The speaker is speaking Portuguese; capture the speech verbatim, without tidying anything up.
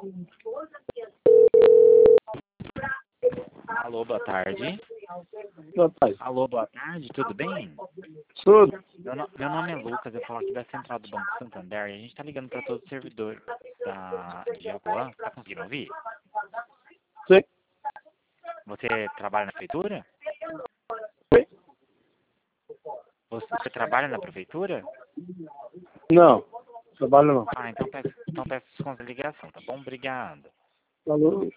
Alô, boa tarde. Boa tarde. Alô, boa tarde, tudo bem? Tudo. Meu, no- meu nome é Lucas, eu falo aqui da Central do Banco Santander e a gente tá ligando para todo o servidor da, de Apuã. Tá conseguindo ouvir? Sim. Você trabalha na prefeitura? Sim. Você, você trabalha na prefeitura? Não. Trabalho não. Ah, então peço, então peço desconto da ligação, tá bom? Obrigado. Falou.